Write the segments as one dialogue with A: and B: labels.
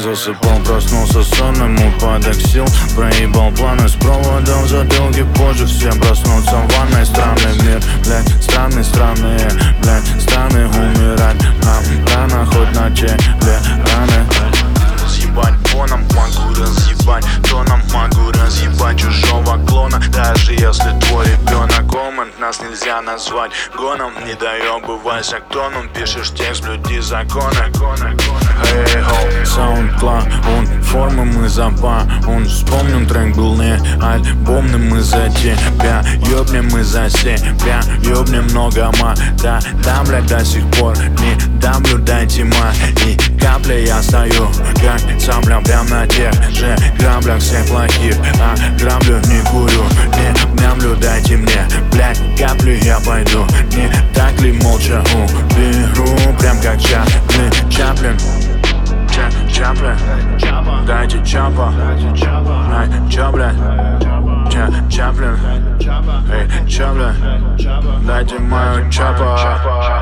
A: Засыпал, проснулся сонным, упадок сил. Проебал планы с проводом в затылке. Позже всем проснуться в ванной. Странный мир, блядь, странные, блядь, страны умирать. Нам рано, хоть на теле раны. Разъебать фоном, могу разъебать тоном, могу разъебать чужого клона. Даже если твой ребенок коммент, нас нельзя назвать гоном. Не доебывайся к тону, пишешь текст, блюди законы. SoundCloud, он формы, мы запа. Он вспомним, трек был не альбомным. Мы за тебя, ёбнем мы за себя. Ёбнем много да, блядь, до сих пор не дамлю, дайте ма. И капля я стою, как цапля, прям на тех же граблях всех плохих. А граблю не курю, не мямлю, дайте мне, блядь, каплю, я пойду. Не так ли молча уберу, прям как Чаплин. Чаплин, дайте чапа. Ай, чё, блядь? Чаплин, эй, чё, блядь? Дайте мою чапа.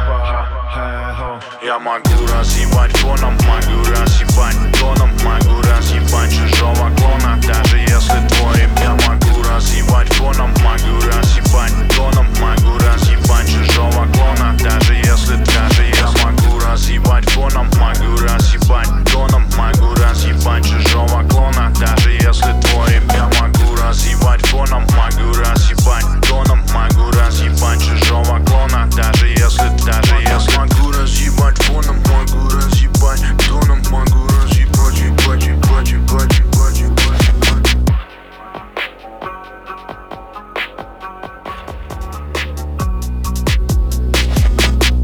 A: Я могу разъебать фоном, могу разъебать тоном, могу разъебать чужого клона. Даже если твой, я могу разъебать фоном, могу разъебать тоном, могу разъебать чужого.